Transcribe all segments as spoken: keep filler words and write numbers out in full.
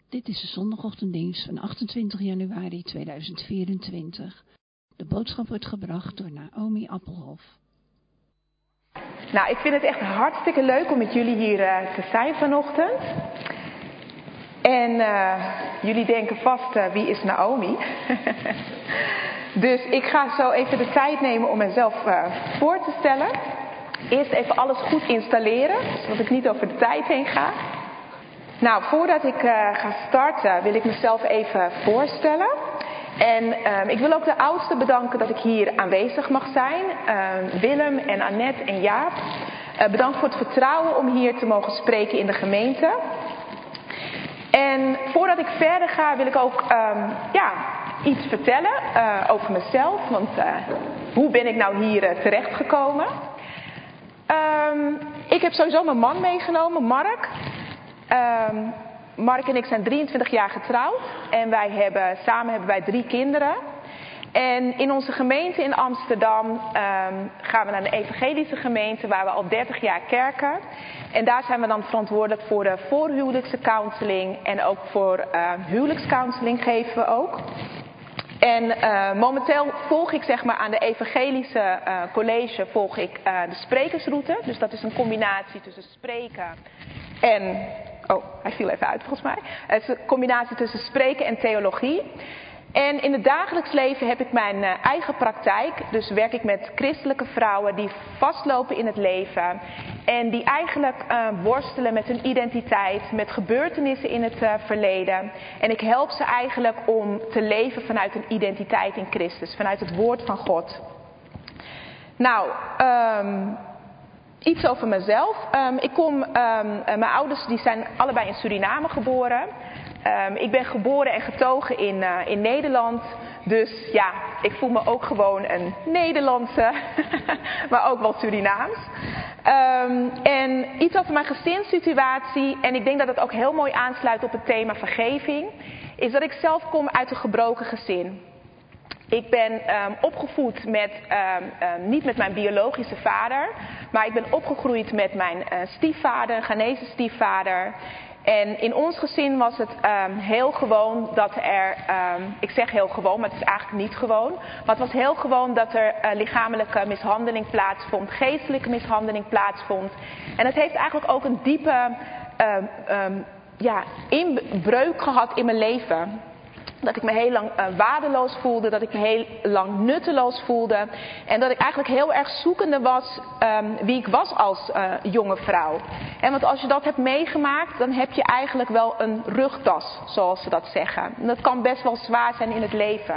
Dit is de zondagochtenddienst van achtentwintig januari tweeduizend vierentwintig. De boodschap wordt gebracht door Naomi Appelhof. Nou, ik vind het echt hartstikke leuk om met jullie hier uh, te zijn vanochtend. En uh, jullie denken vast, uh, wie is Naomi? Dus ik ga zo even de tijd nemen om mezelf uh, voor te stellen. Eerst even alles goed installeren, zodat ik niet over de tijd heen ga. Nou, voordat ik uh, ga starten wil ik mezelf even voorstellen. En uh, ik wil ook de oudsten bedanken dat ik hier aanwezig mag zijn. Uh, Willem en Annette en Jaap. Uh, bedankt voor het vertrouwen om hier te mogen spreken in de gemeente. En voordat ik verder ga wil ik ook um, ja, iets vertellen uh, over mezelf. Want uh, hoe ben ik nou hier uh, terechtgekomen? Um, ik heb sowieso mijn man meegenomen, Mark. Um, Mark en ik zijn drieëntwintig jaar getrouwd. En wij hebben, samen hebben wij drie kinderen. En in onze gemeente in Amsterdam um, gaan we naar een evangelische gemeente waar we al dertig jaar kerken. En daar zijn we dan verantwoordelijk voor de voorhuwelijkse counseling. En ook voor uh, huwelijkscounseling geven we ook. En uh, momenteel volg ik zeg maar aan de evangelische uh, college volg ik uh, de sprekersroute. Dus dat is een combinatie tussen spreken en... Oh, hij viel even uit volgens mij. Het is een combinatie tussen spreken en theologie. En in het dagelijks leven heb ik mijn uh, eigen praktijk. Dus werk ik met christelijke vrouwen die vastlopen in het leven. En die eigenlijk uh, worstelen met hun identiteit, met gebeurtenissen in het uh, verleden. En ik help ze eigenlijk om te leven vanuit een identiteit in Christus, vanuit het woord van God. Nou, um, iets over mezelf. Um, ik kom, um, mijn ouders die zijn allebei in Suriname geboren. Um, ik ben geboren en getogen in, uh, in Nederland. Dus ja, ik voel me ook gewoon een Nederlandse, maar ook wel Surinaams. Um, en iets over mijn gezinssituatie, en ik denk dat het ook heel mooi aansluit op het thema vergeving, is dat ik zelf kom uit een gebroken gezin. Ik ben um, opgevoed met, um, um, niet met mijn biologische vader, maar ik ben opgegroeid met mijn uh, stiefvader, een Ghanese stiefvader. En in ons gezin was het um, heel gewoon dat er, um, ik zeg heel gewoon, maar het is eigenlijk niet gewoon. Maar het was heel gewoon dat er uh, lichamelijke mishandeling plaatsvond, geestelijke mishandeling plaatsvond. En het heeft eigenlijk ook een diepe um, um, ja, inbreuk gehad in mijn leven. Dat ik me heel lang uh, waardeloos voelde, dat ik me heel lang nutteloos voelde. En dat ik eigenlijk heel erg zoekende was um, wie ik was als uh, jonge vrouw. En want als je dat hebt meegemaakt, dan heb je eigenlijk wel een rugtas, zoals ze dat zeggen. En dat kan best wel zwaar zijn in het leven.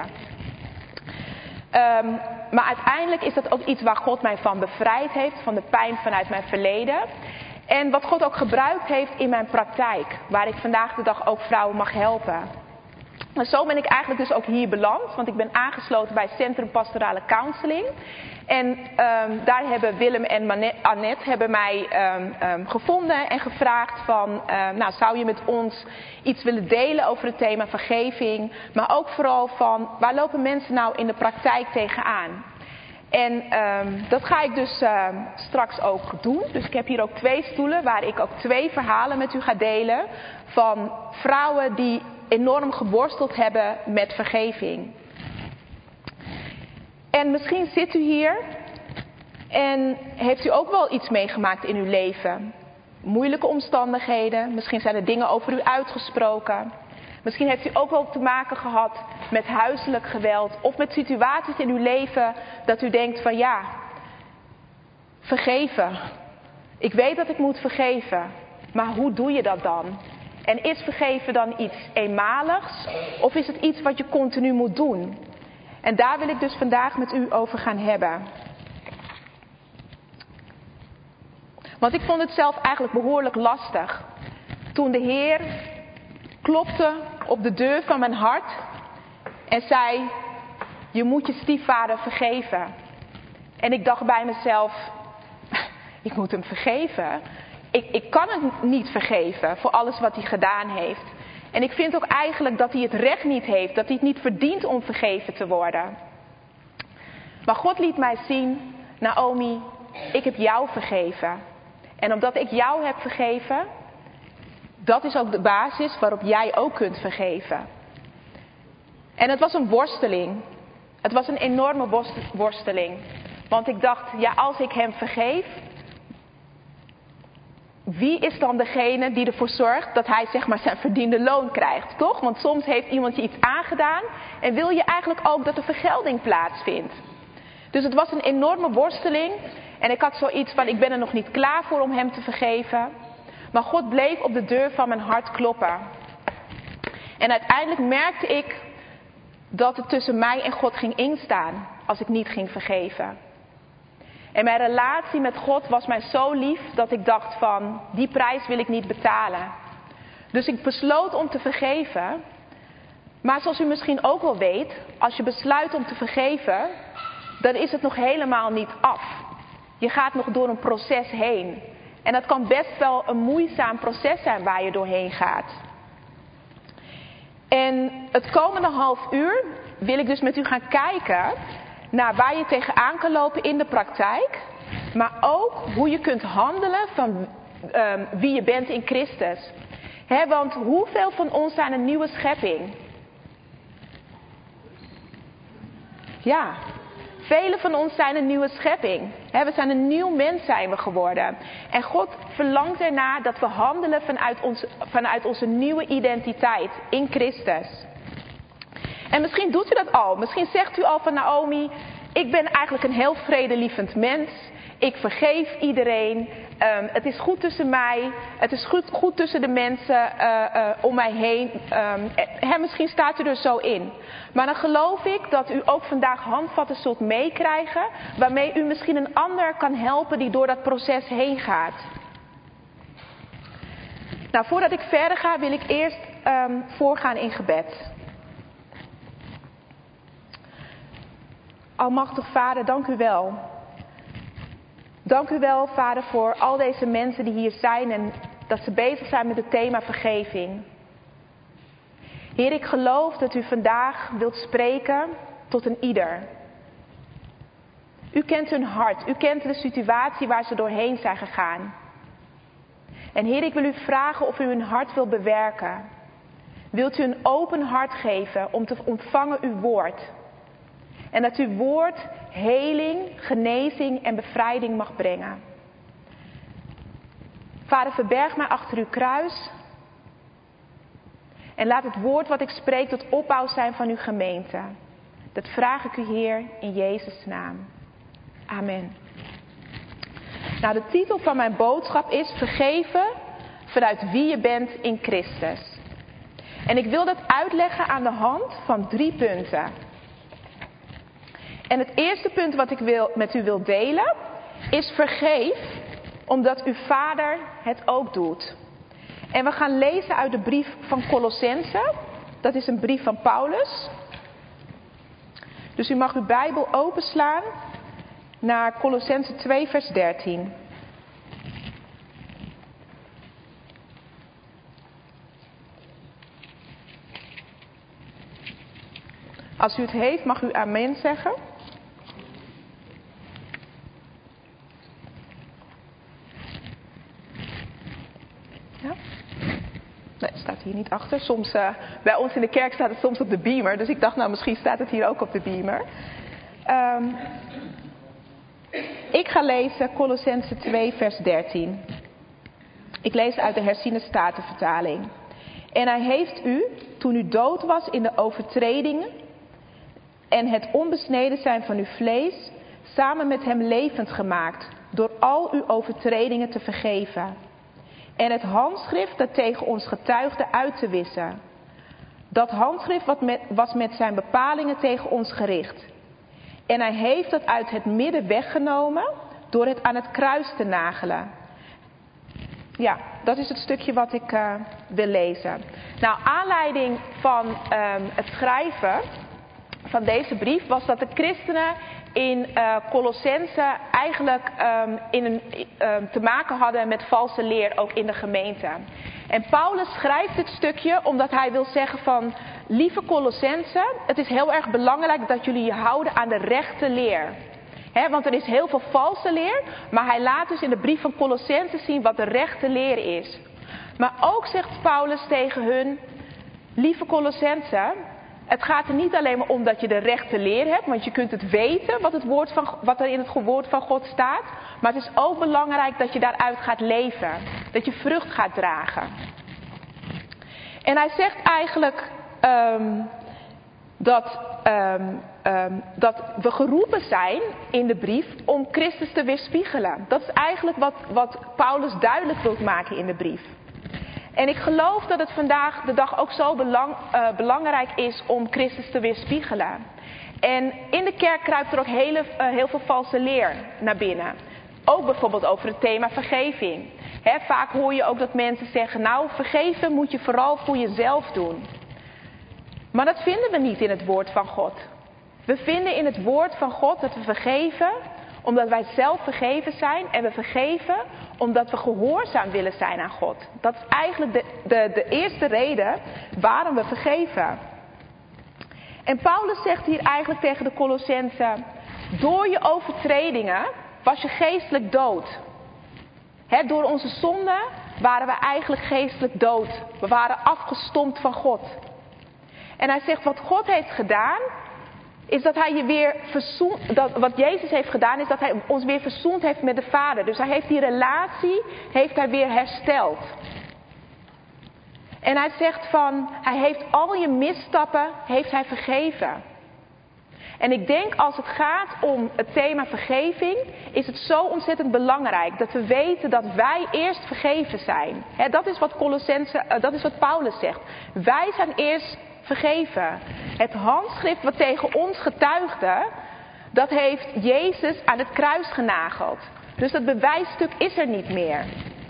Um, maar uiteindelijk is dat ook iets waar God mij van bevrijd heeft, van de pijn vanuit mijn verleden. En wat God ook gebruikt heeft in mijn praktijk, waar ik vandaag de dag ook vrouwen mag helpen. En zo ben ik eigenlijk dus ook hier beland, want ik ben aangesloten bij Centrum Pastorale Counseling. En um, daar hebben Willem en Annette hebben mij um, um, gevonden en gevraagd van, uh, nou zou je met ons iets willen delen over het thema vergeving. Maar ook vooral van, waar lopen mensen nou in de praktijk tegenaan? En um, dat ga ik dus uh, straks ook doen. Dus ik heb hier ook twee stoelen waar ik ook twee verhalen met u ga delen. Van vrouwen die enorm geworsteld hebben met vergeving. En misschien zit u hier en heeft u ook wel iets meegemaakt in uw leven. Moeilijke omstandigheden, misschien zijn er dingen over u uitgesproken. Misschien heeft u ook wel te maken gehad met huiselijk geweld of met situaties in uw leven dat u denkt van ja, vergeven. Ik weet dat ik moet vergeven, maar hoe doe je dat dan? En is vergeven dan iets eenmaligs of is het iets wat je continu moet doen? En daar wil ik dus vandaag met u over gaan hebben. Want ik vond het zelf eigenlijk behoorlijk lastig. Toen de Heer klopte op de deur van mijn hart en zei, je moet je stiefvader vergeven. En ik dacht bij mezelf, ik moet hem vergeven. Ik, ik kan hem niet vergeven voor alles wat hij gedaan heeft. En ik vind ook eigenlijk dat hij het recht niet heeft, dat hij het niet verdient om vergeven te worden. Maar God liet mij zien, Naomi, ik heb jou vergeven. En omdat ik jou heb vergeven, dat is ook de basis waarop jij ook kunt vergeven. En het was een worsteling. Het was een enorme worsteling. Want ik dacht, ja, als ik hem vergeef, wie is dan degene die ervoor zorgt dat hij zeg maar zijn verdiende loon krijgt, toch? Want soms heeft iemand je iets aangedaan en wil je eigenlijk ook dat er vergelding plaatsvindt. Dus het was een enorme worsteling en ik had zoiets van, ik ben er nog niet klaar voor om hem te vergeven. Maar God bleef op de deur van mijn hart kloppen. En uiteindelijk merkte ik dat het tussen mij en God ging instaan als ik niet ging vergeven. En mijn relatie met God was mij zo lief dat ik dacht van, die prijs wil ik niet betalen. Dus ik besloot om te vergeven. Maar zoals u misschien ook wel weet, als je besluit om te vergeven, dan is het nog helemaal niet af. Je gaat nog door een proces heen. En dat kan best wel een moeizaam proces zijn waar je doorheen gaat. En het komende half uur wil ik dus met u gaan kijken naar waar je tegenaan kan lopen in de praktijk. Maar ook hoe je kunt handelen van uh, wie je bent in Christus. He, want hoeveel van ons zijn een nieuwe schepping? Ja, velen van ons zijn een nieuwe schepping. He, we zijn een nieuw mens zijn we geworden. En God verlangt ernaar dat we handelen vanuit, ons, vanuit onze nieuwe identiteit in Christus. En misschien doet u dat al. Misschien zegt u al van Naomi, ik ben eigenlijk een heel vredelievend mens. Ik vergeef iedereen. Um, het is goed tussen mij. Het is goed, goed tussen de mensen uh, uh, om mij heen. Um, he, misschien staat u er zo in. Maar dan geloof ik dat u ook vandaag handvatten zult meekrijgen, waarmee u misschien een ander kan helpen die door dat proces heen gaat. Nou, voordat ik verder ga, wil ik eerst um, voorgaan in gebed. Almachtig Vader, dank u wel. Dank u wel, Vader, voor al deze mensen die hier zijn en dat ze bezig zijn met het thema vergeving. Heer, ik geloof dat u vandaag wilt spreken tot een ieder. U kent hun hart, u kent de situatie waar ze doorheen zijn gegaan. En Heer, ik wil u vragen of u hun hart wil bewerken. Wilt u een open hart geven om te ontvangen uw woord. En dat uw woord heling, genezing en bevrijding mag brengen. Vader, verberg mij achter uw kruis. En laat het woord wat ik spreek tot opbouw zijn van uw gemeente. Dat vraag ik u, Heer, in Jezus' naam. Amen. Nou, de titel van mijn boodschap is Vergeven vanuit wie je bent in Christus. En ik wil dat uitleggen aan de hand van drie punten. En het eerste punt wat ik wil, met u wil delen is vergeef omdat uw Vader het ook doet. En we gaan lezen uit de brief van Colossense. Dat is een brief van Paulus. Dus u mag uw Bijbel openslaan naar Colossense twee vers dertien. Als u het heeft, mag u amen zeggen. Ja? Nee, het staat hier niet achter. Soms, uh, bij ons in de kerk staat het soms op de beamer. Dus ik dacht, nou, misschien staat het hier ook op de beamer. Um, ik ga lezen Colossense twee vers dertien. Ik lees uit de herziene statenvertaling. En hij heeft u, toen u dood was in de overtredingen en het onbesneden zijn van uw vlees, samen met hem levend gemaakt, door al uw overtredingen te vergeven. En het handschrift dat tegen ons getuigde uit te wissen. Dat handschrift wat met, was met zijn bepalingen tegen ons gericht. En hij heeft dat uit het midden weggenomen door het aan het kruis te nagelen. Ja, dat is het stukje wat ik uh, wil lezen. Nou, aanleiding van um, het schrijven van deze brief was dat de christenen in uh, Colossense eigenlijk um, in een, um, te maken hadden met valse leer, ook in de gemeente. En Paulus schrijft dit stukje omdat hij wil zeggen van, lieve Colossense, het is heel erg belangrijk dat jullie je houden aan de rechte leer. He, want er is heel veel valse leer, maar hij laat dus in de brief van Colossense zien wat de rechte leer is. Maar ook zegt Paulus tegen hun, lieve Colossenzen, het gaat er niet alleen maar om dat je de rechte leer hebt, want je kunt het weten wat, het woord van, wat er in het woord van God staat. Maar het is ook belangrijk dat je daaruit gaat leven. Dat je vrucht gaat dragen. En hij zegt eigenlijk um, dat, um, um, dat we geroepen zijn in de brief om Christus te weerspiegelen. Dat is eigenlijk wat, wat Paulus duidelijk wil maken in de brief. En ik geloof dat het vandaag de dag ook zo belang, uh, belangrijk is om Christus te weerspiegelen. En in de kerk kruipt er ook hele, uh, heel veel valse leer naar binnen. Ook bijvoorbeeld over het thema vergeving. He, vaak hoor je ook dat mensen zeggen, nou vergeven moet je vooral voor jezelf doen. Maar dat vinden we niet in het woord van God. We vinden in het woord van God dat we vergeven omdat wij zelf vergeven zijn. En we vergeven omdat we gehoorzaam willen zijn aan God. Dat is eigenlijk de, de, de eerste reden waarom we vergeven. En Paulus zegt hier eigenlijk tegen de Colossenzen, door je overtredingen was je geestelijk dood. He, door onze zonde waren we eigenlijk geestelijk dood. We waren afgestompt van God. En hij zegt, wat God heeft gedaan, is dat hij je weer verzoend, dat, wat Jezus heeft gedaan, is dat hij ons weer verzoend heeft met de Vader. Dus hij heeft die relatie, heeft hij weer hersteld. En hij zegt van, hij heeft al je misstappen, heeft hij vergeven. En ik denk als het gaat om het thema vergeving, is het zo ontzettend belangrijk dat we weten dat wij eerst vergeven zijn. He, dat is wat Colossenzen, uh, dat is wat Paulus zegt. Wij zijn eerst vergeven. Het handschrift wat tegen ons getuigde, dat heeft Jezus aan het kruis genageld. Dus dat bewijsstuk is er niet meer.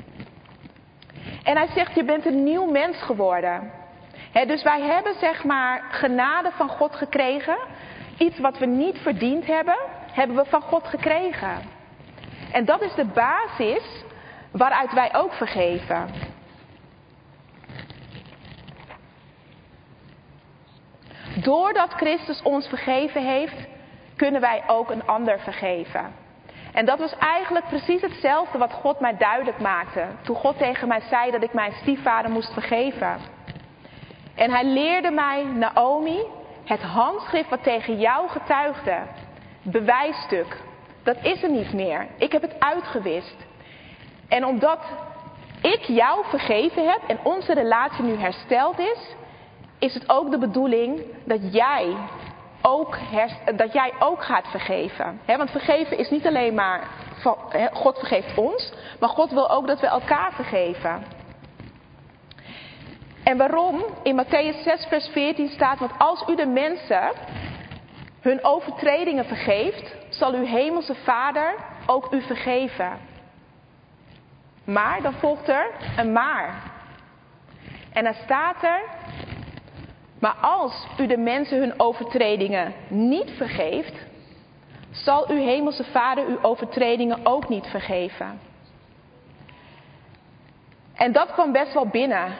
En hij zegt, je bent een nieuw mens geworden. He, dus wij hebben zeg maar genade van God gekregen. Iets wat we niet verdiend hebben, hebben we van God gekregen. En dat is de basis waaruit wij ook vergeven. Doordat Christus ons vergeven heeft, kunnen wij ook een ander vergeven. En dat was eigenlijk precies hetzelfde wat God mij duidelijk maakte. Toen God tegen mij zei dat ik mijn stiefvader moest vergeven. En hij leerde mij, Naomi, het handschrift wat tegen jou getuigde, bewijsstuk, dat is er niet meer. Ik heb het uitgewist. En omdat ik jou vergeven heb en onze relatie nu hersteld is, is het ook de bedoeling dat jij ook, herst- dat jij ook gaat vergeven. He, want vergeven is niet alleen maar, van, he, God vergeeft ons, maar God wil ook dat we elkaar vergeven. En waarom? In Matthäus zes vers veertien staat, want als u de mensen hun overtredingen vergeeft, zal uw hemelse Vader ook u vergeven. Maar, dan volgt er een maar. En dan staat er, maar als u de mensen hun overtredingen niet vergeeft, zal uw hemelse Vader uw overtredingen ook niet vergeven. En dat kwam best wel binnen.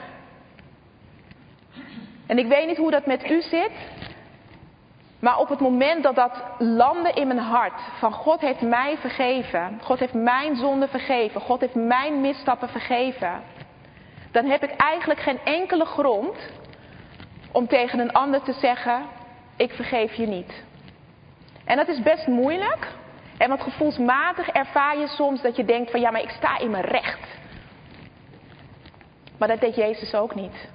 En ik weet niet hoe dat met u zit, maar op het moment dat dat landde in mijn hart, van God heeft mij vergeven, God heeft mijn zonde vergeven, God heeft mijn misstappen vergeven, dan heb ik eigenlijk geen enkele grond om tegen een ander te zeggen, ik vergeef je niet. En dat is best moeilijk, en want gevoelsmatig ervaar je soms dat je denkt van ja, maar ik sta in mijn recht. Maar dat deed Jezus ook niet.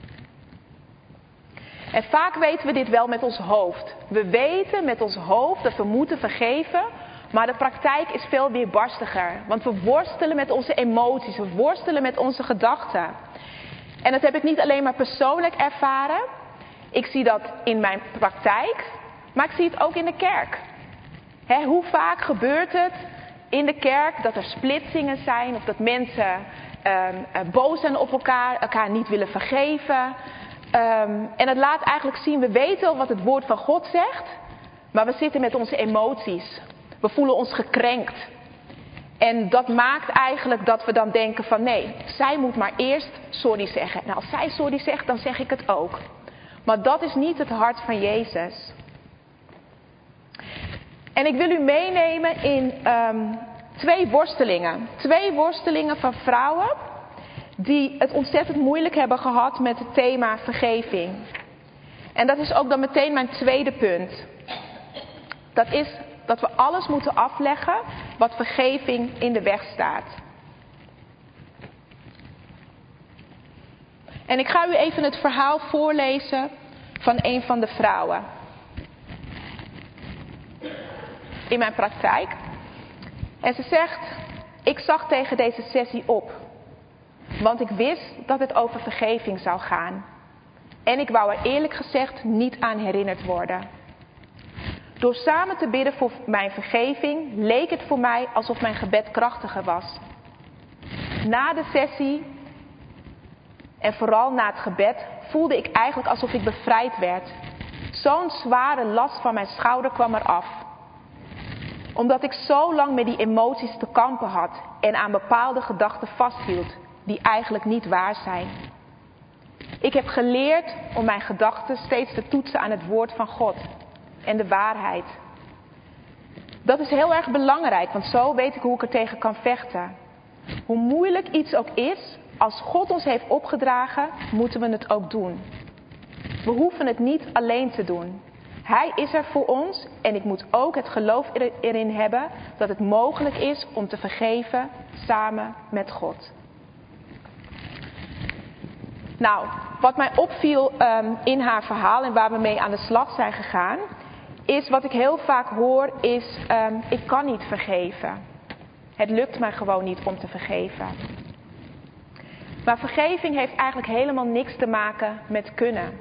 En vaak weten we dit wel met ons hoofd. We weten met ons hoofd dat we moeten vergeven, maar de praktijk is veel weerbarstiger. Want we worstelen met onze emoties, we worstelen met onze gedachten. En dat heb ik niet alleen maar persoonlijk ervaren. Ik zie dat in mijn praktijk, maar ik zie het ook in de kerk. He, hoe vaak gebeurt het in de kerk dat er splitsingen zijn of dat mensen uh, boos zijn op elkaar, elkaar niet willen vergeven. Um, en het laat eigenlijk zien, we weten wel wat het woord van God zegt, maar we zitten met onze emoties. We voelen ons gekrenkt. En dat maakt eigenlijk dat we dan denken van nee, zij moet maar eerst sorry zeggen. En als zij sorry zegt, dan zeg ik het ook. Maar dat is niet het hart van Jezus. En ik wil u meenemen in um, twee worstelingen. Twee worstelingen van vrouwen die het ontzettend moeilijk hebben gehad met het thema vergeving. En dat is ook dan meteen mijn tweede punt. Dat is dat we alles moeten afleggen wat vergeving in de weg staat. En ik ga u even het verhaal voorlezen van een van de vrouwen in mijn praktijk. En ze zegt: ik zag tegen deze sessie op, want ik wist dat het over vergeving zou gaan. En ik wou er eerlijk gezegd niet aan herinnerd worden. Door samen te bidden voor mijn vergeving leek het voor mij alsof mijn gebed krachtiger was. Na de sessie en vooral na het gebed voelde ik eigenlijk alsof ik bevrijd werd. Zo'n zware last van mijn schouder kwam eraf. Omdat ik zo lang met die emoties te kampen had en aan bepaalde gedachten vasthield die eigenlijk niet waar zijn. Ik heb geleerd om mijn gedachten steeds te toetsen aan het woord van God en de waarheid. Dat is heel erg belangrijk, want zo weet ik hoe ik er tegen kan vechten. Hoe moeilijk iets ook is, als God ons heeft opgedragen, moeten we het ook doen. We hoeven het niet alleen te doen. Hij is er voor ons en ik moet ook het geloof erin hebben dat het mogelijk is om te vergeven samen met God. Nou, wat mij opviel um, in haar verhaal en waar we mee aan de slag zijn gegaan, is wat ik heel vaak hoor is, um, ik kan niet vergeven. Het lukt mij gewoon niet om te vergeven. Maar vergeving heeft eigenlijk helemaal niks te maken met kunnen.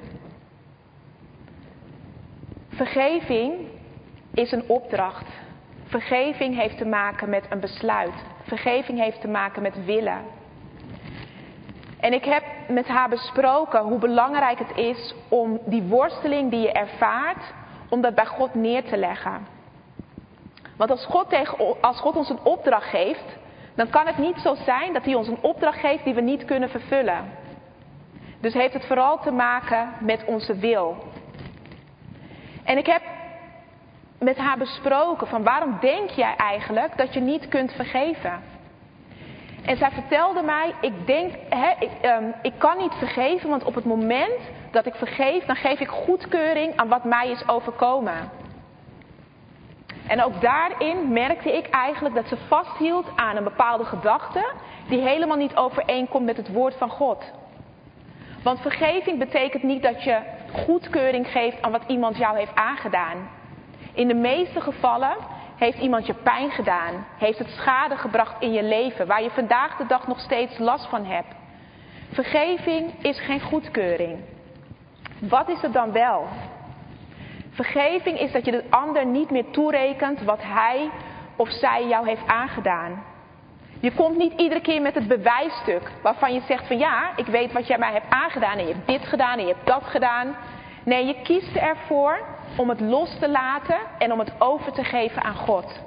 Vergeving is een opdracht. Vergeving heeft te maken met een besluit. Vergeving heeft te maken met willen. En ik heb met haar besproken hoe belangrijk het is om die worsteling die je ervaart, om dat bij God neer te leggen. Want als God, tegen, als God ons een opdracht geeft, dan kan het niet zo zijn dat hij ons een opdracht geeft die we niet kunnen vervullen. Dus heeft het vooral te maken met onze wil. En ik heb met haar besproken van waarom denk jij eigenlijk dat je niet kunt vergeven? En zij vertelde mij, ik denk, hè, ik, um, ik kan niet vergeven, want op het moment dat ik vergeef, dan geef ik goedkeuring aan wat mij is overkomen. En ook daarin merkte ik eigenlijk dat ze vasthield aan een bepaalde gedachte die helemaal niet overeenkomt met het woord van God. Want vergeving betekent niet dat je goedkeuring geeft aan wat iemand jou heeft aangedaan. In de meeste gevallen heeft iemand je pijn gedaan, heeft het schade gebracht in je leven, waar je vandaag de dag nog steeds last van hebt. Vergeving is geen goedkeuring. Wat is het dan wel? Vergeving is dat je de ander niet meer toerekent wat hij of zij jou heeft aangedaan. Je komt niet iedere keer met het bewijsstuk waarvan je zegt van ja, ik weet wat jij mij hebt aangedaan en je hebt dit gedaan en je hebt dat gedaan. Nee, je kiest ervoor om het los te laten en om het over te geven aan God.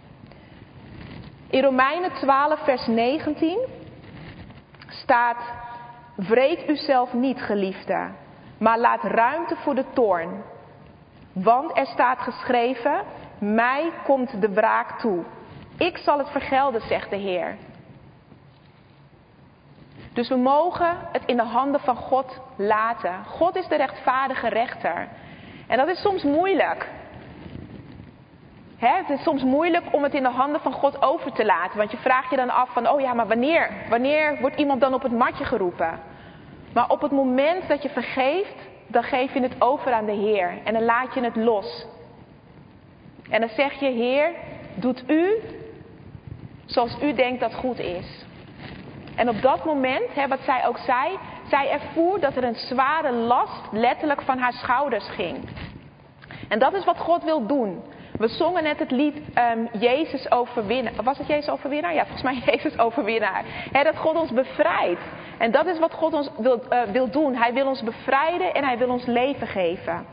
In Romeinen twaalf vers negentien staat: wreek uzelf niet, geliefde, maar laat ruimte voor de toorn. Want er staat geschreven, mij komt de wraak toe. Ik zal het vergelden, zegt de Heer. Dus we mogen het in de handen van God laten. God is de rechtvaardige rechter. En dat is soms moeilijk. Hè? Het is soms moeilijk om het in de handen van God over te laten. Want je vraagt je dan af van, oh ja, maar wanneer? Wanneer wordt iemand dan op het matje geroepen? Maar op het moment dat je vergeeft, dan geef je het over aan de Heer. En dan laat je het los. En dan zeg je, Heer, doet u zoals u denkt dat goed is. En op dat moment, hè, wat zij ook zei, zij ervoer dat er een zware last letterlijk van haar schouders ging. En dat is wat God wil doen. We zongen net het lied um, Jezus overwinnaar. Was het Jezus overwinnaar? Ja, volgens mij Jezus overwinnaar. Hè, dat God ons bevrijdt. En dat is wat God ons wil, uh, wil doen. Hij wil ons bevrijden en hij wil ons leven geven.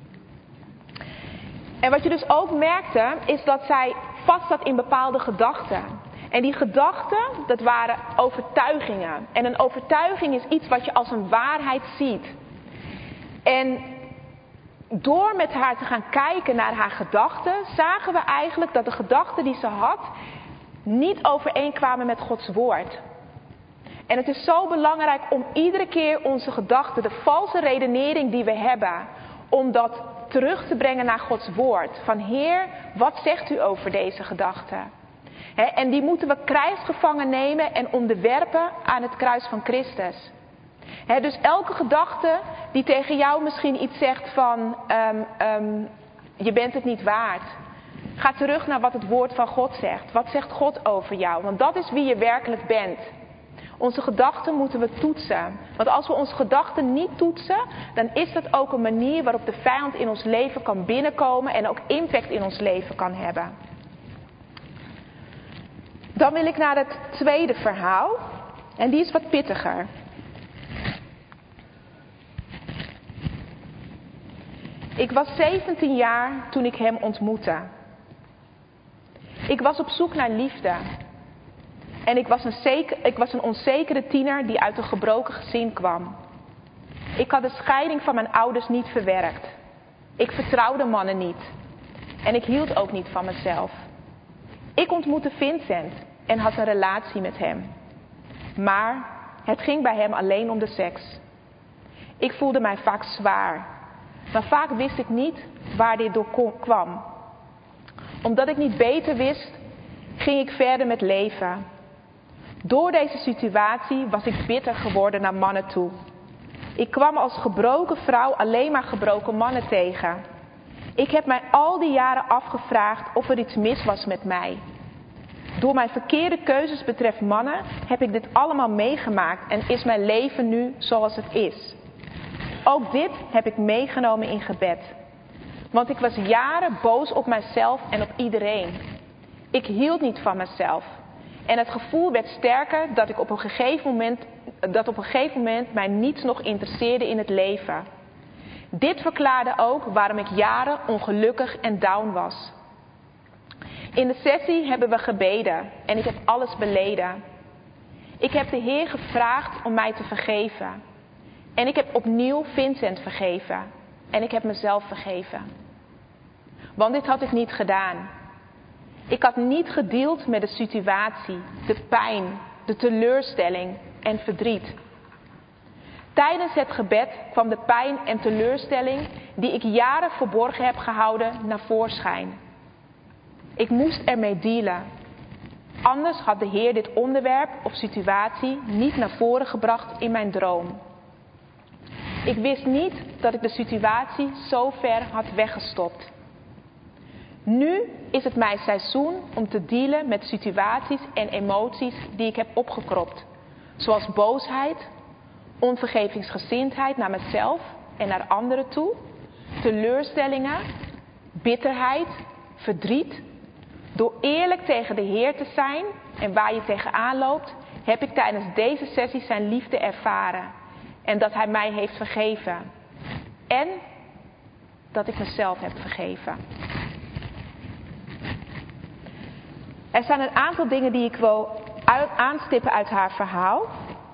En wat je dus ook merkte, is dat zij vast zat in bepaalde gedachten. En die gedachten, dat waren overtuigingen. En een overtuiging is iets wat je als een waarheid ziet. En door met haar te gaan kijken naar haar gedachten, zagen we eigenlijk dat de gedachten die ze had niet overeenkwamen met Gods woord. En het is zo belangrijk om iedere keer onze gedachten, de valse redenering die we hebben, om dat terug te brengen naar Gods woord. Van Heer, wat zegt u over deze gedachte? He, en die moeten we krijgsgevangen nemen en onderwerpen aan het kruis van Christus. He, dus elke gedachte die tegen jou misschien iets zegt van um, um, je bent het niet waard. Ga terug naar wat het woord van God zegt. Wat zegt God over jou? Want dat is wie je werkelijk bent. Onze gedachten moeten we toetsen. Want als we onze gedachten niet toetsen, dan is dat ook een manier waarop de vijand in ons leven kan binnenkomen en ook impact in ons leven kan hebben. Dan wil ik naar het tweede verhaal. En die is wat pittiger. Ik was zeventien jaar toen ik hem ontmoette. Ik was op zoek naar liefde. En ik was, een zeker, ik was een onzekere tiener die uit een gebroken gezin kwam. Ik had de scheiding van mijn ouders niet verwerkt. Ik vertrouwde mannen niet. En ik hield ook niet van mezelf. Ik ontmoette Vincent en had een relatie met hem. Maar het ging bij hem alleen om de seks. Ik voelde mij vaak zwaar. Maar vaak wist ik niet waar dit door kwam. Omdat ik niet beter wist, ging ik verder met leven. Door deze situatie was ik bitter geworden naar mannen toe. Ik kwam als gebroken vrouw alleen maar gebroken mannen tegen. Ik heb mij al die jaren afgevraagd of er iets mis was met mij. Door mijn verkeerde keuzes betreft mannen heb ik dit allemaal meegemaakt en is mijn leven nu zoals het is. Ook dit heb ik meegenomen in gebed. Want ik was jaren boos op mijzelf en op iedereen. Ik hield niet van mezelf. En het gevoel werd sterker dat ik op een gegeven moment, dat op een gegeven moment mij niets nog interesseerde in het leven. Dit verklaarde ook waarom ik jaren ongelukkig en down was. In de sessie hebben we gebeden en ik heb alles beleden. Ik heb de Heer gevraagd om mij te vergeven. En ik heb opnieuw Vincent vergeven. En ik heb mezelf vergeven. Want dit had ik niet gedaan. Ik had niet gedeeld met de situatie, de pijn, de teleurstelling en verdriet. Tijdens het gebed kwam de pijn en teleurstelling die ik jaren verborgen heb gehouden naar voorschijn. Ik moest ermee dealen. Anders had de Heer dit onderwerp of situatie niet naar voren gebracht in mijn droom. Ik wist niet dat ik de situatie zo ver had weggestopt. Nu is het mijn seizoen om te dealen met situaties en emoties die ik heb opgekropt. Zoals boosheid, onvergevingsgezindheid naar mezelf en naar anderen toe, teleurstellingen, bitterheid, verdriet. Door eerlijk tegen de Heer te zijn en waar je tegenaan loopt, heb ik tijdens deze sessie zijn liefde ervaren. En dat hij mij heeft vergeven. En dat ik mezelf heb vergeven. Er zijn een aantal dingen die ik wil aanstippen uit haar verhaal.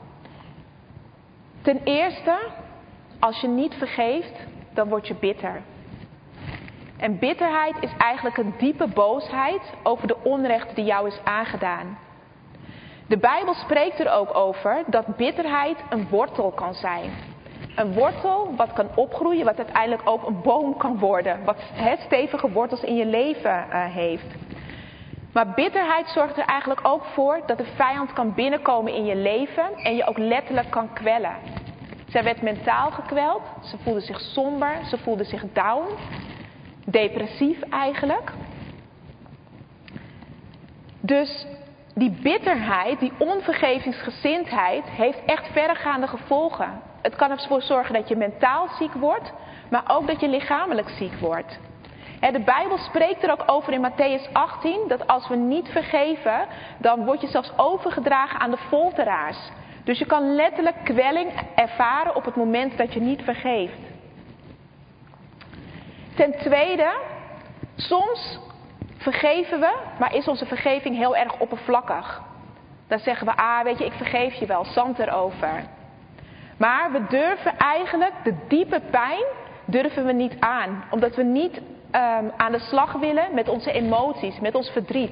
Ten eerste, als je niet vergeeft, dan word je bitter. En bitterheid is eigenlijk een diepe boosheid over de onrecht die jou is aangedaan. De Bijbel spreekt er ook over dat bitterheid een wortel kan zijn. Een wortel wat kan opgroeien, wat uiteindelijk ook een boom kan worden. Wat he, stevige wortels in je leven uh, heeft. Maar bitterheid zorgt er eigenlijk ook voor dat de vijand kan binnenkomen in je leven en je ook letterlijk kan kwellen. Zij werd mentaal gekweld, ze voelde zich somber, ze voelde zich down, depressief eigenlijk. Dus die bitterheid, die onvergevingsgezindheid heeft echt verregaande gevolgen. Het kan ervoor zorgen dat je mentaal ziek wordt, maar ook dat je lichamelijk ziek wordt. De Bijbel spreekt er ook over in Mattheüs achttien, dat als we niet vergeven, dan word je zelfs overgedragen aan de folteraars. Dus je kan letterlijk kwelling ervaren op het moment dat je niet vergeeft. Ten tweede, soms vergeven we, maar is onze vergeving heel erg oppervlakkig. Dan zeggen we, ah weet je, ik vergeef je wel, zand erover. Maar we durven eigenlijk de diepe pijn, durven we niet aan. Omdat we niet um, aan de slag willen met onze emoties, met ons verdriet.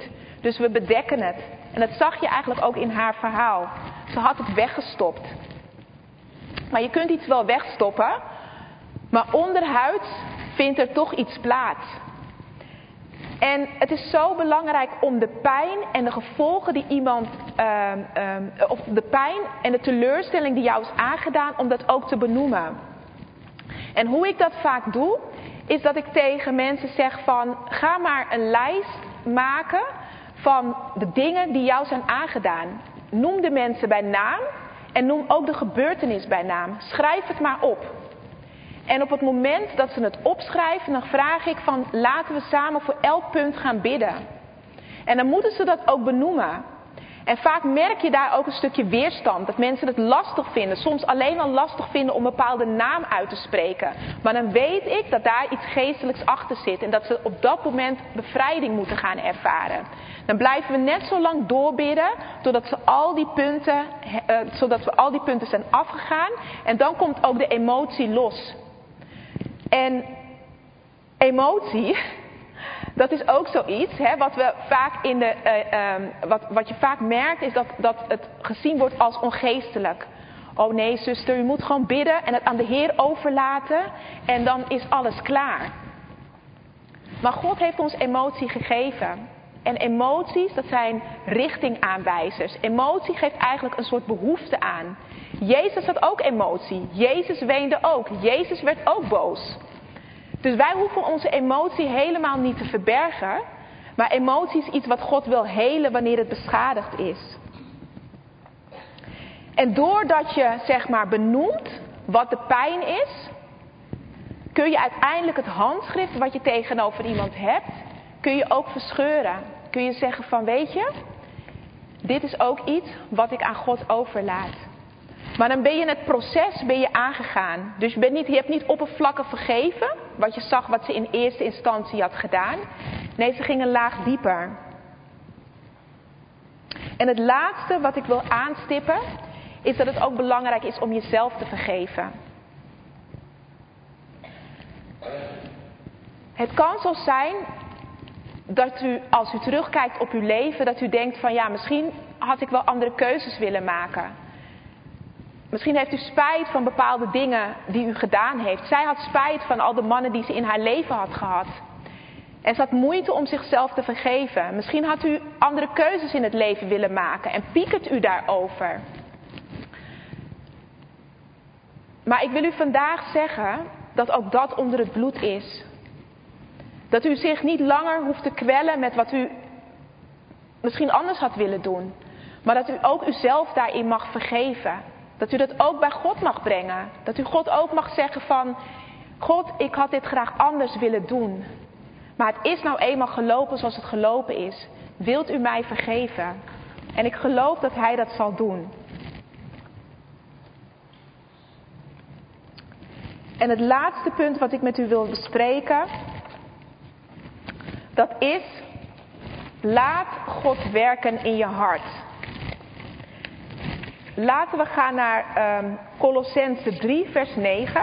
Dus we bedekken het. En dat zag je eigenlijk ook in haar verhaal. Ze had het weggestopt. Maar je kunt iets wel wegstoppen, maar onderhuids vindt er toch iets plaats. En het is zo belangrijk om de pijn en de gevolgen die iemand, uh, uh, of de pijn en de teleurstelling die jou is aangedaan, om dat ook te benoemen. En hoe ik dat vaak doe, is dat ik tegen mensen zeg van, ga maar een lijst maken van de dingen die jou zijn aangedaan. Noem de mensen bij naam en noem ook de gebeurtenis bij naam. Schrijf het maar op. En op het moment dat ze het opschrijven, dan vraag ik van, laten we samen voor elk punt gaan bidden. En dan moeten ze dat ook benoemen. En vaak merk je daar ook een stukje weerstand. Dat mensen het lastig vinden. Soms alleen al lastig vinden om een bepaalde naam uit te spreken. Maar dan weet ik dat daar iets geestelijks achter zit. En dat ze op dat moment bevrijding moeten gaan ervaren. Dan blijven we net zo lang doorbidden. Totdat ze al die punten, uh, zodat we al die punten zijn afgegaan. En dan komt ook de emotie los. En emotie, dat is ook zoiets, hè, wat we vaak in de, uh, um, wat, wat je vaak merkt, is dat, dat het gezien wordt als ongeestelijk. Oh nee, zuster, u moet gewoon bidden en het aan de Heer overlaten en dan is alles klaar. Maar God heeft ons emotie gegeven. En emoties, dat zijn richtingaanwijzers. Emotie geeft eigenlijk een soort behoefte aan. Jezus had ook emotie. Jezus weende ook. Jezus werd ook boos. Dus wij hoeven onze emotie helemaal niet te verbergen. Maar emotie is iets wat God wil helen wanneer het beschadigd is. En doordat je zeg maar benoemt wat de pijn is, kun je uiteindelijk het handschrift wat je tegenover iemand hebt, kun je ook verscheuren. Kun je zeggen van, weet je, dit is ook iets wat ik aan God overlaat. Maar dan ben je het proces ben je aangegaan. Dus je, bent niet, je hebt niet oppervlakkig vergeven, wat je zag wat ze in eerste instantie had gedaan. Nee, ze ging een laag dieper. En het laatste wat ik wil aanstippen, is dat het ook belangrijk is om jezelf te vergeven. Het kan zo zijn dat u, als u terugkijkt op uw leven, dat u denkt van ja, misschien had ik wel andere keuzes willen maken. Misschien heeft u spijt van bepaalde dingen die u gedaan heeft. Zij had spijt van al de mannen die ze in haar leven had gehad. En ze had moeite om zichzelf te vergeven. Misschien had u andere keuzes in het leven willen maken en piekert u daarover. Maar ik wil u vandaag zeggen dat ook dat onder het bloed is. Dat u zich niet langer hoeft te kwellen met wat u misschien anders had willen doen. Maar dat u ook uzelf daarin mag vergeven. Dat u dat ook bij God mag brengen. Dat u God ook mag zeggen van, God, ik had dit graag anders willen doen. Maar het is nou eenmaal gelopen zoals het gelopen is. Wilt u mij vergeven? En ik geloof dat Hij dat zal doen. En het laatste punt wat ik met u wil bespreken, dat is, laat God werken in je hart. Laten we gaan naar um, Kolossenzen drie vers negen.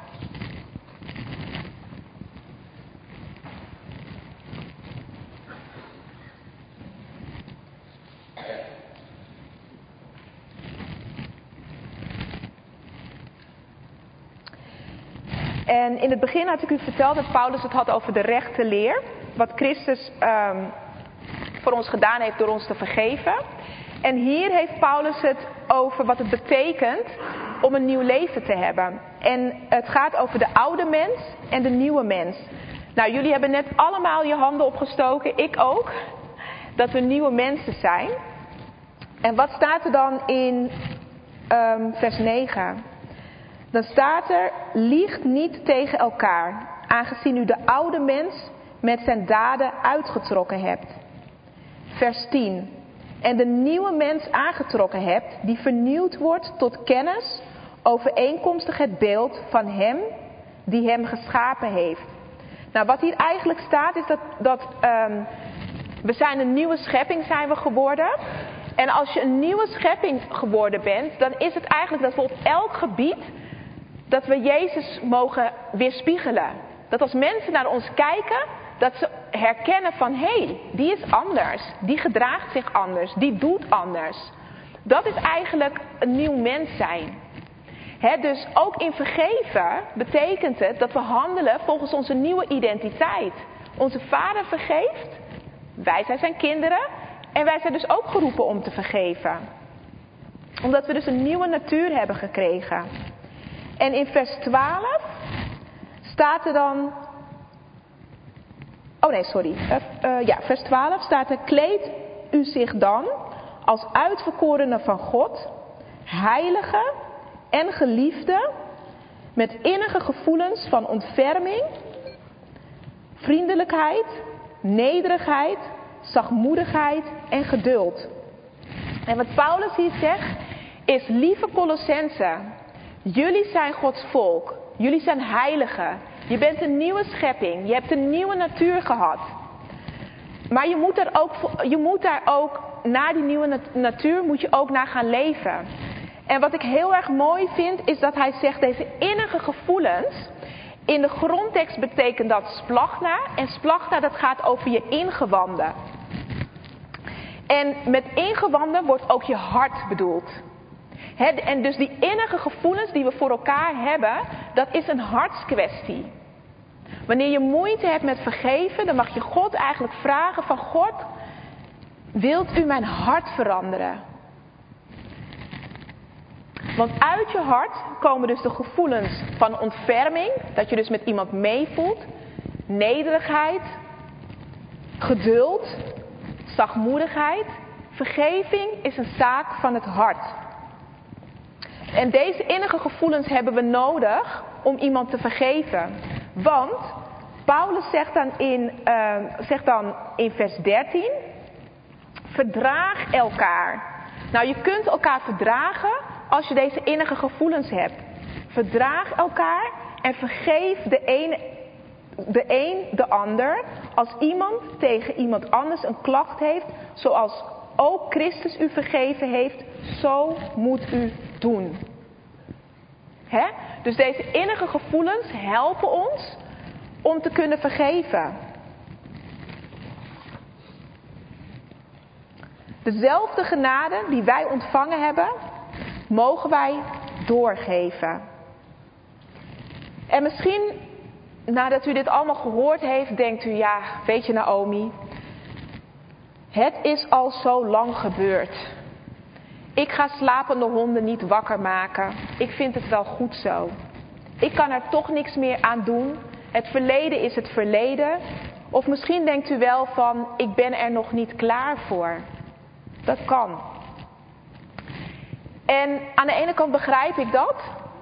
En in het begin had ik u verteld dat Paulus het had over de rechte leer. Wat Christus um, voor ons gedaan heeft door ons te vergeven. En hier heeft Paulus het over wat het betekent om een nieuw leven te hebben. En het gaat over de oude mens en de nieuwe mens. Nou, jullie hebben net allemaal je handen opgestoken, ik ook. Dat we nieuwe mensen zijn. En wat staat er dan in um, vers negen? Dan staat er, liegt niet tegen elkaar, aangezien u de oude mens met zijn daden uitgetrokken hebt. Vers tien. En de nieuwe mens aangetrokken hebt, die vernieuwd wordt tot kennis, overeenkomstig het beeld van hem die hem geschapen heeft. Nou, wat hier eigenlijk staat is dat, dat um, we zijn een nieuwe schepping zijn we geworden. En als je een nieuwe schepping geworden bent, dan is het eigenlijk dat we op elk gebied, dat we Jezus mogen weerspiegelen. Dat als mensen naar ons kijken, dat ze herkennen van, hé, hey, die is anders. Die gedraagt zich anders. Die doet anders. Dat is eigenlijk een nieuw mens zijn. He, dus ook in vergeven betekent het dat we handelen volgens onze nieuwe identiteit. Onze Vader vergeeft. Wij zijn zijn kinderen. En wij zijn dus ook geroepen om te vergeven. Omdat we dus een nieuwe natuur hebben gekregen. En in vers twaalf staat er dan... Oh nee, sorry. Uh, uh, ja, vers twaalf staat er: kleed u zich dan als uitverkorene van God, heilige en geliefde, met innige gevoelens van ontferming, vriendelijkheid, nederigheid, zachtmoedigheid en geduld. En wat Paulus hier zegt is: lieve Colossenzen, jullie zijn Gods volk. Jullie zijn heiligen. Je bent een nieuwe schepping. Je hebt een nieuwe natuur gehad. Maar je moet, er ook, je moet daar ook, naar die nieuwe natuur, moet je ook naar gaan leven. En wat ik heel erg mooi vind, is dat hij zegt, deze innige gevoelens, in de grondtekst betekent dat splachna. En splachna, dat gaat over je ingewanden. En met ingewanden wordt ook je hart bedoeld. He, en dus die innige gevoelens die we voor elkaar hebben, dat is een hartskwestie. Wanneer je moeite hebt met vergeven, dan mag je God eigenlijk vragen van: God, wilt u mijn hart veranderen? Want uit je hart komen dus de gevoelens van ontferming, dat je dus met iemand meevoelt, nederigheid, geduld, zachtmoedigheid. Vergeving is een zaak van het hart. En deze innige gevoelens hebben we nodig om iemand te vergeven. Want Paulus zegt dan in, uh, zegt dan in vers dertien: verdraag elkaar. Nou, je kunt elkaar verdragen als je deze innige gevoelens hebt. Verdraag elkaar en vergeef de een de, een de ander als iemand tegen iemand anders een klacht heeft, zoals ook Christus u vergeven heeft, zo moet u doen. Hè? Dus deze innige gevoelens helpen ons om te kunnen vergeven. Dezelfde genade die wij ontvangen hebben, mogen wij doorgeven. En misschien, nadat u dit allemaal gehoord heeft, denkt u: ja, weet je Naomi, het is al zo lang gebeurd. Ik ga slapende honden niet wakker maken. Ik vind het wel goed zo. Ik kan er toch niks meer aan doen. Het verleden is het verleden. Of misschien denkt u wel van: ik ben er nog niet klaar voor. Dat kan. En aan de ene kant begrijp ik dat.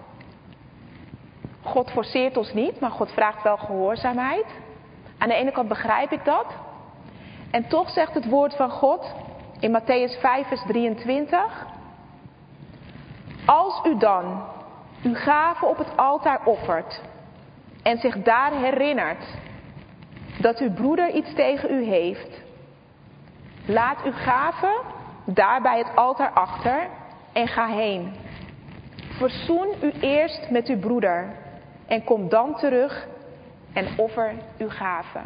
God forceert ons niet, maar God vraagt wel gehoorzaamheid. Aan de ene kant begrijp ik dat. En toch zegt het woord van God in Matthäus vijf vers drieëntwintig: als u dan uw gave op het altaar offert en zich daar herinnert dat uw broeder iets tegen u heeft, laat uw gave daar bij het altaar achter en ga heen. Verzoen u eerst met uw broeder en kom dan terug en offer uw gave.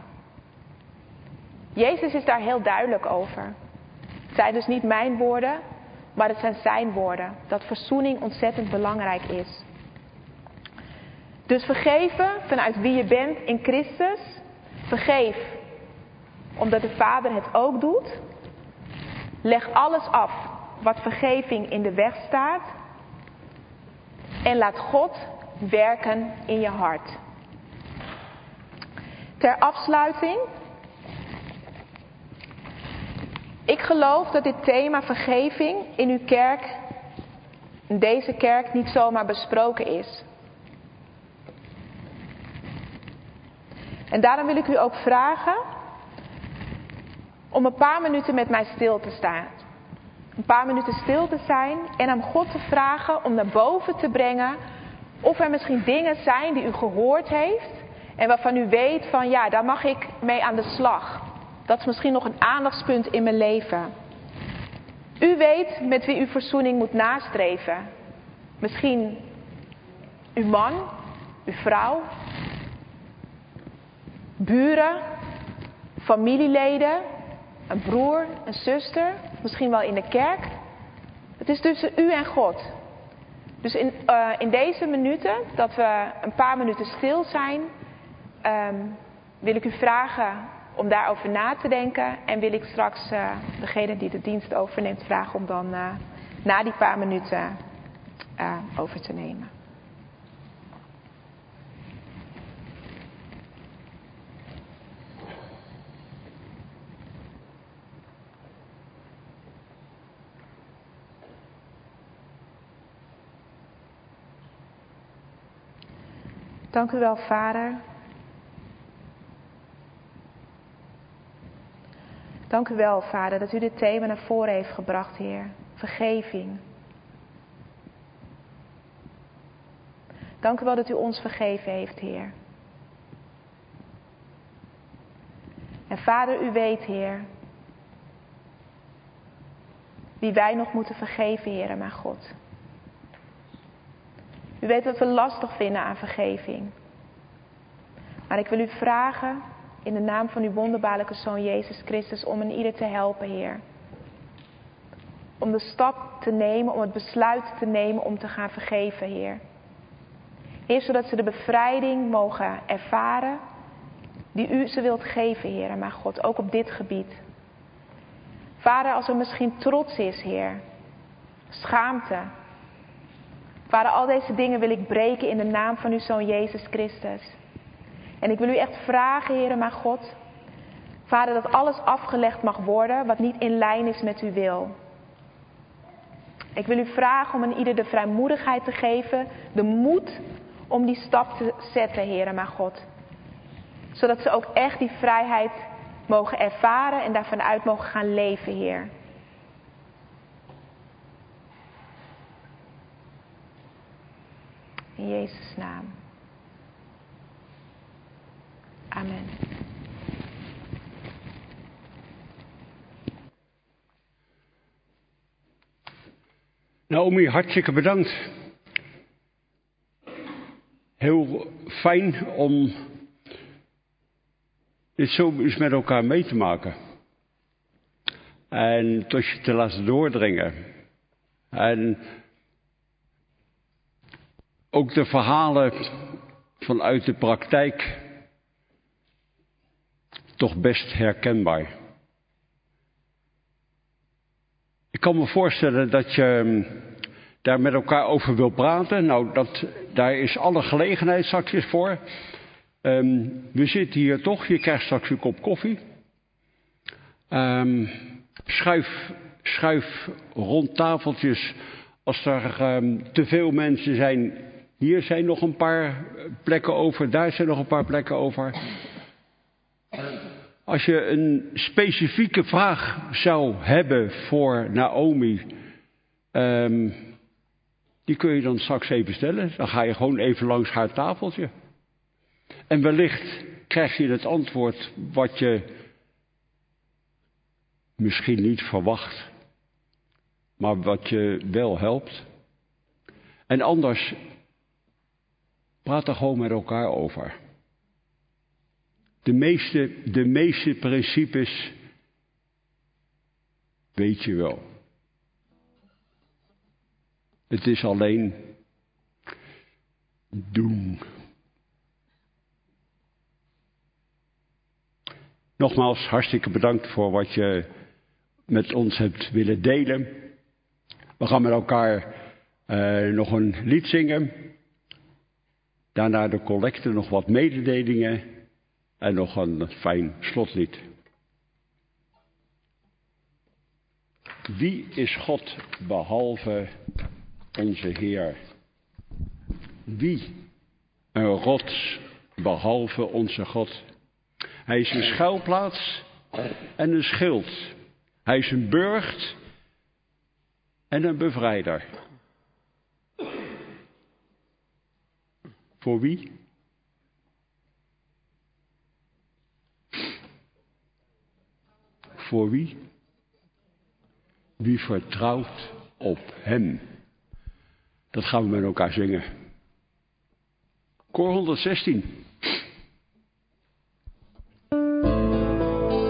Jezus is daar heel duidelijk over. Het zijn dus niet mijn woorden, maar het zijn zijn woorden. Dat verzoening ontzettend belangrijk is. Dus vergeven vanuit wie je bent in Christus. Vergeef omdat de Vader het ook doet. Leg alles af wat vergeving in de weg staat. En laat God werken in je hart. Ter afsluiting. Ik geloof dat dit thema vergeving in uw kerk, in deze kerk, niet zomaar besproken is. En daarom wil ik u ook vragen om een paar minuten met mij stil te staan. Een paar minuten stil te zijn en aan God te vragen om naar boven te brengen of er misschien dingen zijn die u gehoord heeft en waarvan u weet van ja, daar mag ik mee aan de slag. Dat is misschien nog een aandachtspunt in mijn leven. U weet met wie u verzoening moet nastreven. Misschien uw man, uw vrouw, buren, familieleden, een broer, een zuster, misschien wel in de kerk. Het is tussen u en God. Dus in, uh, in deze minuten, dat we een paar minuten stil zijn, um, wil ik u vragen om daarover na te denken. En wil ik straks uh, degene die de dienst overneemt vragen om dan uh, na die paar minuten uh, over te nemen. Dank u wel, Vader. Dank u wel, Vader, dat u dit thema naar voren heeft gebracht, Heer. Vergeving. Dank u wel dat u ons vergeven heeft, Heer. En Vader, u weet, Heer, wie wij nog moeten vergeven, Heer, mijn God. U weet wat we lastig vinden aan vergeving. Maar ik wil u vragen, in de naam van uw wonderbaarlijke Zoon Jezus Christus, om een ieder te helpen, Heer. Om de stap te nemen, om het besluit te nemen om te gaan vergeven, Heer. Heer, zodat ze de bevrijding mogen ervaren die u ze wilt geven, Heer, mijn God, ook op dit gebied. Vader, als er misschien trots is, Heer, schaamte. Vader, al deze dingen wil ik breken in de naam van uw Zoon Jezus Christus. En ik wil u echt vragen, Heer, mijn God, Vader, dat alles afgelegd mag worden wat niet in lijn is met uw wil. Ik wil u vragen om aan ieder de vrijmoedigheid te geven, de moed om die stap te zetten, Heer, mijn God. Zodat ze ook echt die vrijheid mogen ervaren en daarvan uit mogen gaan leven, Heer. In Jezus' naam. Amen. Naomi, hartstikke bedankt. Heel fijn om dit zo eens met elkaar mee te maken. En tot je te laten doordringen. En ook de verhalen vanuit de praktijk toch best herkenbaar. Ik kan me voorstellen dat je daar met elkaar over wil praten. Nou, dat, daar is alle gelegenheid straks voor. Um, we zitten hier toch, je krijgt straks een kop koffie. Um, schuif, schuif rond tafeltjes als er um, te veel mensen zijn. Hier zijn nog een paar plekken over, daar zijn nog een paar plekken over. Als je een specifieke vraag zou hebben voor Naomi, um, die kun je dan straks even stellen. Dan ga je gewoon even langs haar tafeltje. En wellicht krijg je het antwoord wat je misschien niet verwacht, maar wat je wel helpt. En anders, praat er gewoon met elkaar over. De meeste, de meeste principes weet je wel. Het is alleen doen. Nogmaals, hartstikke bedankt voor wat je met ons hebt willen delen. We gaan met elkaar uh, nog een lied zingen. Daarna de collecte, nog wat mededelingen. En nog een fijn slotlied. Wie is God behalve onze Heer? Wie een rots behalve onze God? Hij is een schuilplaats en een schild. Hij is een burcht en een bevrijder. Voor wie? Voor wie? Wie vertrouwt op hem? Dat gaan we met elkaar zingen. Koor honderdzestien.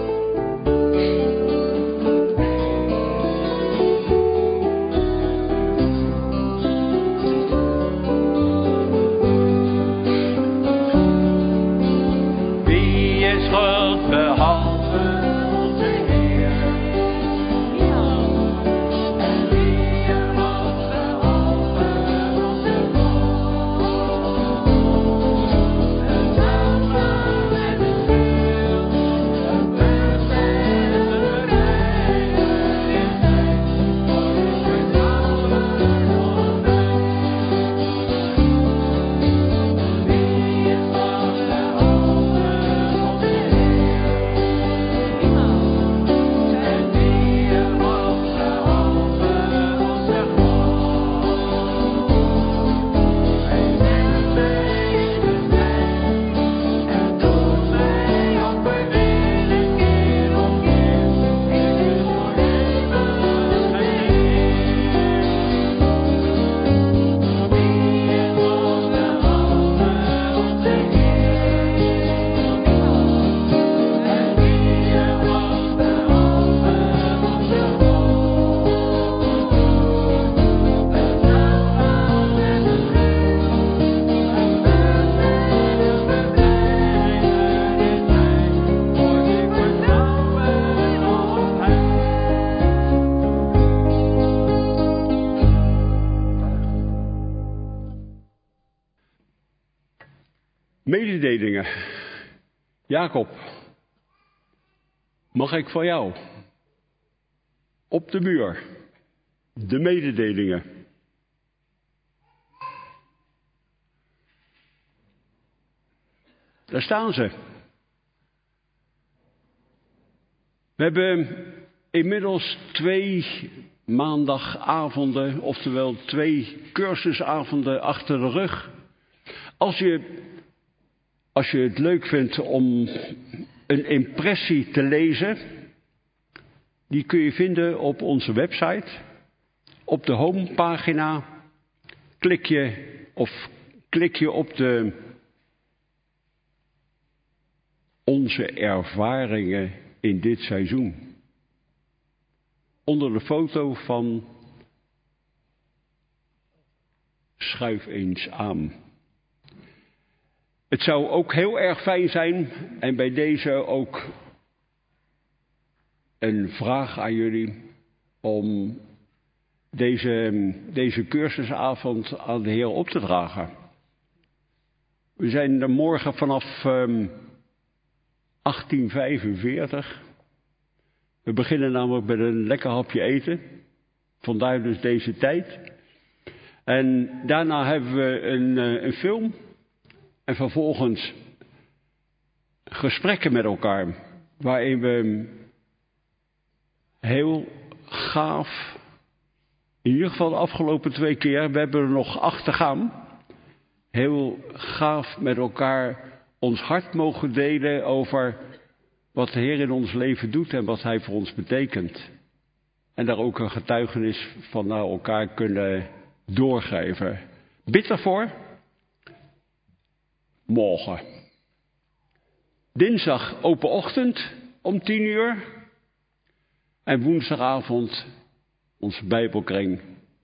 Mededelingen. Jacob, mag ik van jou? Op de muur. De mededelingen. Daar staan ze. We hebben inmiddels twee maandagavonden, oftewel twee cursusavonden achter de rug. Als je, als je het leuk vindt om een impressie te lezen, die kun je vinden op onze website. Op de homepagina klik je, of klik je op de onze ervaringen in dit seizoen. Onder de foto van schuif eens aan. Het zou ook heel erg fijn zijn, en bij deze ook een vraag aan jullie, om deze, deze cursusavond aan de Heer op te dragen. We zijn er morgen vanaf um, achttien vijfenveertig. We beginnen namelijk met een lekker hapje eten. Vandaar dus deze tijd. En daarna hebben we een, een film. En vervolgens gesprekken met elkaar. Waarin we heel gaaf, in ieder geval de afgelopen twee keer, we hebben er nog acht te gaan. Heel gaaf met elkaar ons hart mogen delen over wat de Heer in ons leven doet en wat Hij voor ons betekent. En daar ook een getuigenis van naar elkaar kunnen doorgeven. Bid ervoor. Morgen. Dinsdag open ochtend om tien uur. En woensdagavond onze Bijbelkring.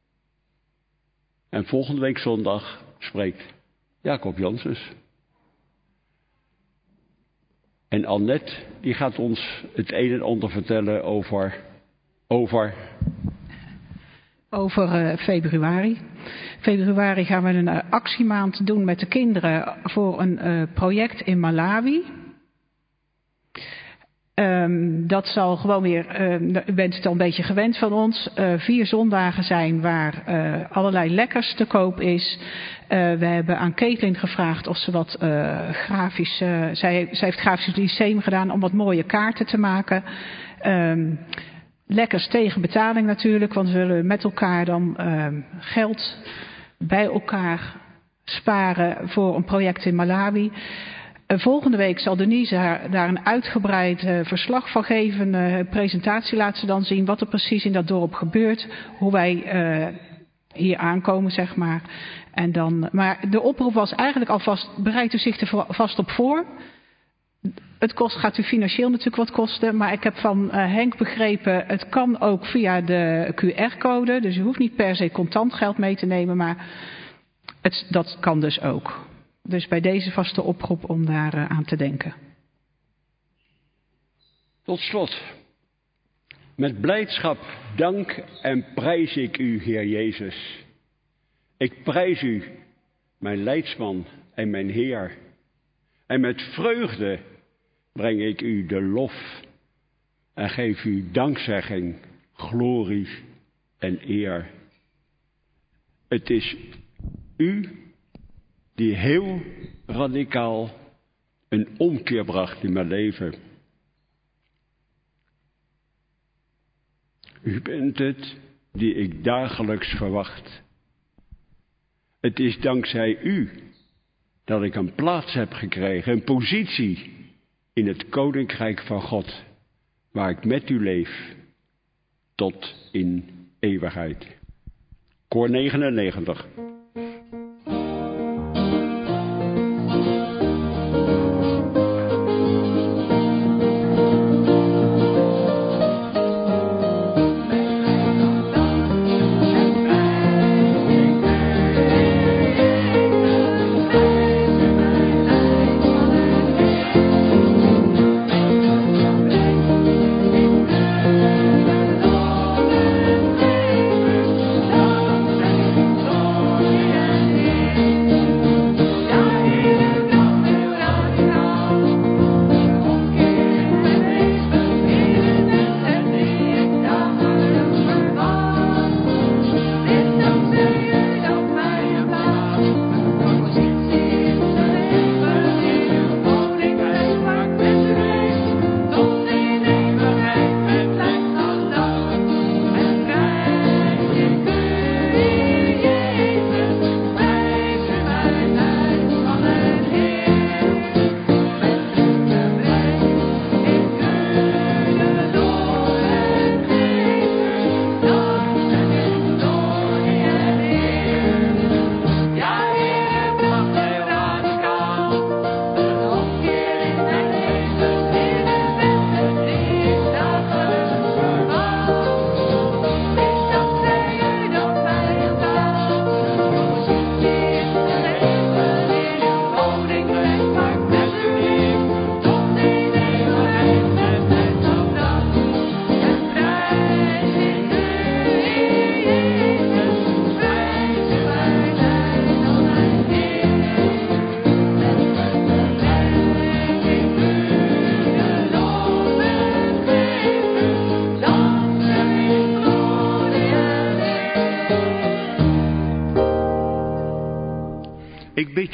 En volgende week zondag spreekt Jacob Janssens. En Annette, die gaat ons het een en ander vertellen over... Over, over uh, februari. Februari gaan we een uh, actiemaand doen met de kinderen voor een uh, project in Malawi. Um, dat zal gewoon weer, uh, u bent het al een beetje gewend van ons, uh, vier zondagen zijn waar uh, allerlei lekkers te koop is. Uh, we hebben aan Caitlin gevraagd of ze wat uh, grafisch, uh, zij, zij heeft grafisch lyceum gedaan om wat mooie kaarten te maken. Um, lekkers tegen betaling natuurlijk, want we willen met elkaar dan uh, geld bij elkaar sparen voor een project in Malawi. Uh, volgende week zal Denise haar, daar een uitgebreid uh, verslag van geven. Een uh, presentatie laat ze dan zien wat er precies in dat dorp gebeurt. Hoe wij uh, hier aankomen, zeg maar. En dan, maar de oproep was eigenlijk alvast, bereidt u zich er vast op voor. Het kost, gaat u financieel natuurlijk wat kosten. Maar ik heb van uh, Henk begrepen, het kan ook via de Q R-code. Dus u hoeft niet per se contant geld mee te nemen. Maar het, dat kan dus ook. Dus bij deze vaste oproep om daar uh, aan te denken. Tot slot. Met blijdschap dank en prijs ik u, Heer Jezus. Ik prijs u, mijn leidsman en mijn Heer. En met vreugde breng ik u de lof en geef u dankzegging, glorie en eer. Het is u die heel radicaal een omkeer bracht in mijn leven. U bent het die ik dagelijks verwacht. Het is dankzij u dat ik een plaats heb gekregen, een positie in het Koninkrijk van God, waar ik met u leef tot in eeuwigheid. Koor negenennegentig. Lord.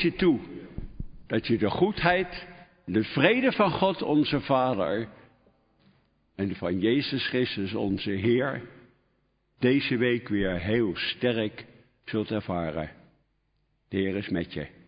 bid je toe dat je de goedheid, de vrede van God onze Vader en van Jezus Christus onze Heer deze week weer heel sterk zult ervaren. De Heer is met je.